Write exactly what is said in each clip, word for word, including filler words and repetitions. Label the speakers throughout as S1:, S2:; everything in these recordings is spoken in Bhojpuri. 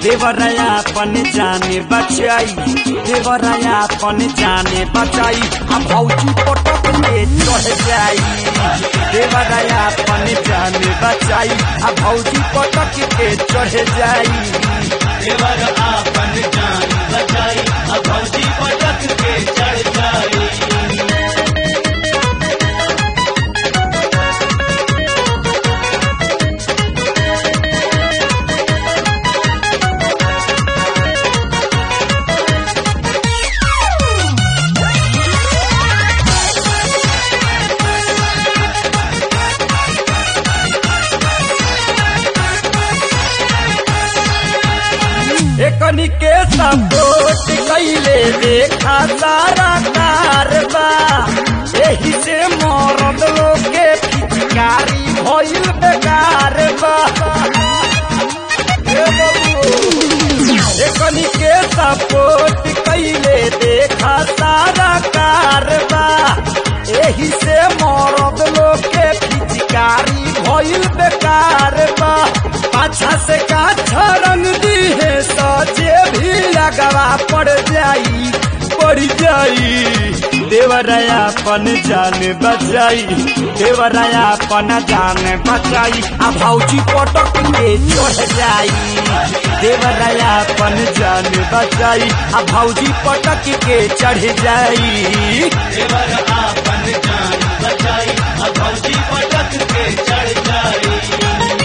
S1: देवराया पन जाने बचाई, देवराया पन जाने बचाई, अब भौजी पटक के चढ़ जाई। देवराया पन जाने बचाई, अब भौजी पटक के चढ़ जाई।
S2: देवराया पन जाने बचाई, अब भौजी पटक के चढ़ जाई।
S1: एकनी के सपोर्ट कैले देखा सारा कारबा, एही से मरद लोग के पिचकारी भइल बेकार बा। एकनी के सपोर्ट कैले देखा सारा कारबा, एही से मरद लोग के पिचकारी भइल बेकार बा। पाछा से काछा रंग दी है सचे भी लगवा पड़ जाई, पड़ जाई। देवराया पन जाने बचाई, देवराया पन जाने बचाई, अब भौजी पटक के चढ़ जाई। देवराया पन जाने बचाई, अब भौजी पटक के चढ़ जाई।
S2: देवराया पन जाने बचाई, अब भौजी पटक के चढ़ जाई।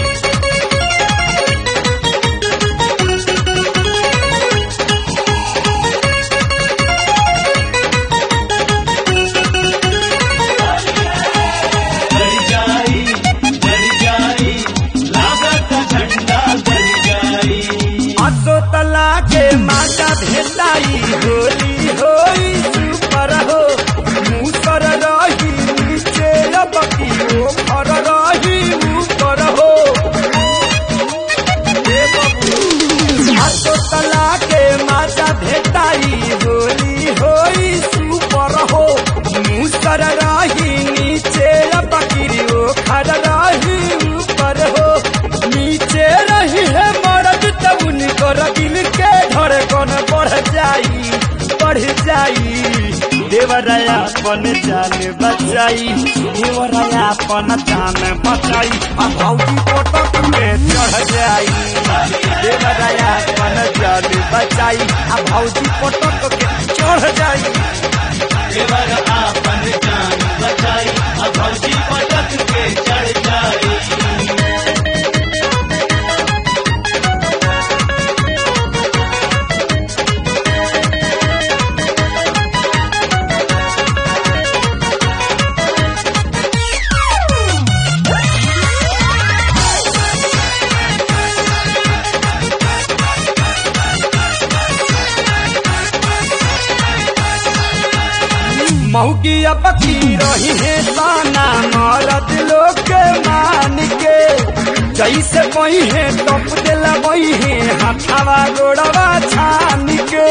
S1: तला के माता भेटाई होली होई सुपर हो, मुसर रही नीचे बकी हो फर रही ऊपर हो। हाथों तला के माता भेटाई होली होई सुपर हो, मुसर रही नीचे बकी हो फर रही ऊपर हो। नीचे रही है मर्द तब उनकर दिल के धड़कन बढ़ जाई, बढ़ जाई। देवराया पन जाने बचाई, देवराया पन जाने बचाई, अब भौजी पटक में चढ़ जाई। देवराया पन जाने बचाई, अब भौजी पटक के चढ़ जाई।
S2: देवराया पन जाने बचाई, अब भौजी पटक के चढ़ जाई।
S1: मौकी अपकी रही है ताना मरद लोग के मान के, जैसे बही है तप दिला बही है हाथावा गोड़वा छान के।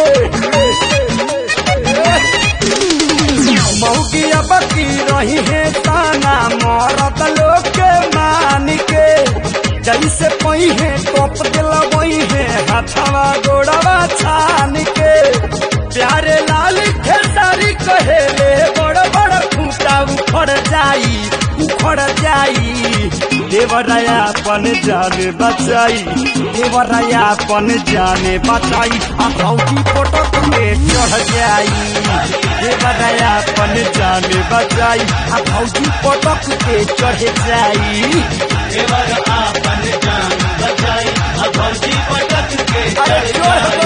S1: मौकी अपकी रही है ताना मरद लोग के मान के, जैसे बही है तप दिला बही है हाथावा गोड़वा छान के। प्यारे लाल खेसारी कहेले बड़ बड़ खूंटा उखड़ जाई, उखड़ जाई। देवराया पन जाने बचाई, देवराया पन जाने बचाई, अब भौजी पटक में चढ़ जाई। देवराया पन जाने बचाई, अब भौजी पटक के चढ़ जाई।
S2: देवराया पन जाने बचाई, अब भौजी पटक के चढ़ जाई।